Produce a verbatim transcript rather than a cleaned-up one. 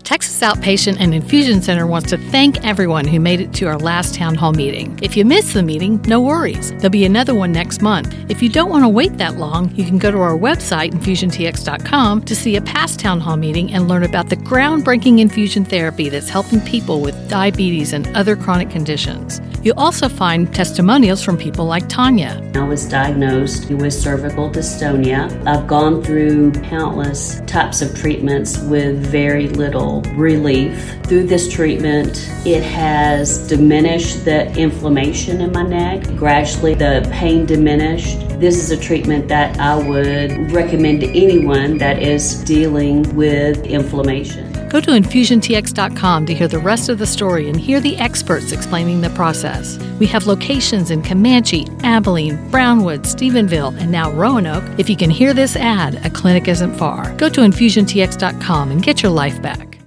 Texas Outpatient and Infusion Center wants to thank everyone who made it to our last town hall meeting. If you missed the meeting, no worries. There'll be another one next month. If you don't want to wait that long, you can go to our website, infusion t x dot com, to see a past town hall meeting and learn about the groundbreaking infusion therapy that's helping people with diabetes and other chronic conditions. You'll also find testimonials from people like Tanya. I was diagnosed with cervical dystonia. I've gone through countless types of treatments with very little relief. Through this treatment, it has diminished the inflammation in my neck. Gradually, the pain diminished. This is a treatment that I would recommend to anyone that is dealing with inflammation. Go to infusion t x dot com to hear the rest of the story and hear the experts explaining the process. We have locations in Comanche, Abilene, Brownwood, Stephenville, and now Roanoke. If you can hear this ad, a clinic isn't far. Go to infusion t x dot com and get your life back.